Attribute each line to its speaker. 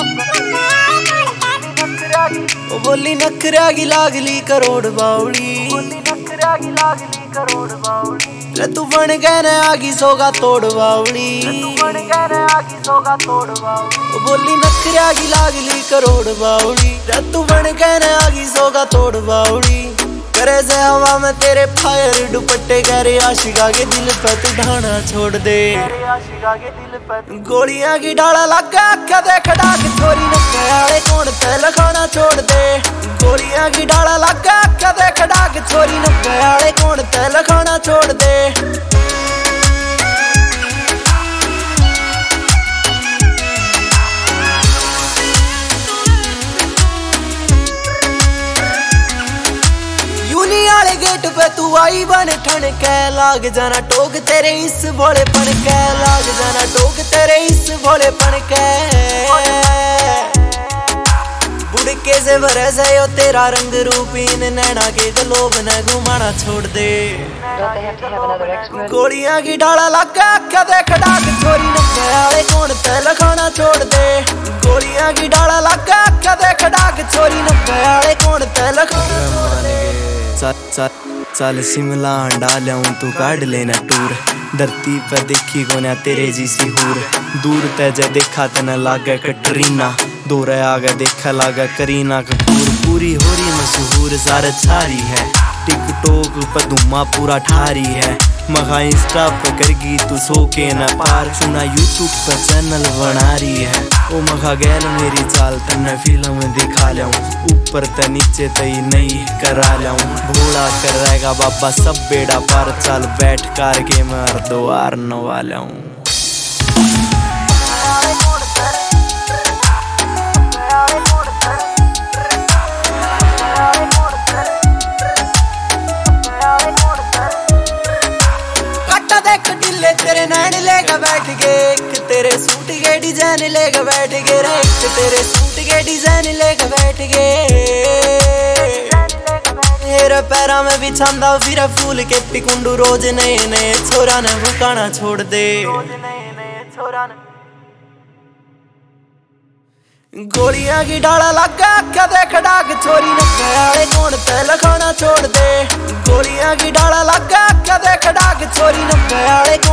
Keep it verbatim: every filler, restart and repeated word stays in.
Speaker 1: ओ बोली नखरा की लागली करोड़ बावली, रे तू बन गए न आगी सोगा तोड़ बावली। ओ बोली नखरा की लागली करोड़ बावली, रे तू बन गए न आगी सोगा तोड़ बावली। करे से हवा में तेरे फायर दुपट्टे करे आशिका के दिल पे तू ढाना छोड़ दे। गोलियां की डाला लगा आख्या देख डाक छोरी नक्के आले कौन ते लखाना छोड़ दे। गोलियां की डाला लगा आख्या देख डाक छोरी नक्के आले कौन ते लखाना छोड़ दे। गेट पे तू आई बन ठन के लाग जाना टोक तेरे इस भोलेपन के, लाग जाना टोक तेरे इस भोलेपन के। बुड़के से बरस है यो तेरा रंग रूपीन नैना के गलोब न घुमाना छोड़ दे। गोलियां की डाला लगा आख्या देख डाक छोरी नक्के आले कौन ते लखाना छोड़ दे। गोलियां की डाला लगा आख्या देख डाक छोरी नक्के आले कौन ते लखाना छोड़ दे। चल चल चल शिमला डालूं तू काट लेना टूर, धरती पे देखी कोना तेरे जैसी हूर। दूर तेजे देखा तना लागे कटरीना, दूर आगे देखा लागे करीना कपूर। पूरी हो रही मशहूर सारे छारी है, टिकटॉक पे धुमा पूरा ठारी है। मगा इंस्टा पे करगी तू सो के न पार, सुना यूट्यूब पे चैनल बना रही है। ओ मगा गैल मेरी चाल तन्ने फिल्म दिखा लाऊं, ऊपर ते नीचे तई नहीं करा लाऊं। भोला कर रहेगा बाबा सब बेड़ा पार, चल बैठ कार के मार दो आर नवा लाऊं। तेरे नैन लेगा बैठ के, एक तेरे सूट के डिजाइन लेगा बैठ के, एक तेरे सूट के डिजाइन लेगा बैठ के। मेरे पैरा में बिछांदा फिर फूल के पिकुंडू, रोज नए नए छोरा ने भुकाना छोड़ दे। गोलियां की डाला लगा आख्या देख डाक छोरी नक्के आले कौन ते लखाना छोड़ दे। गोलियां की डाला लगा आख्या देख डाक छोरी नक्के आले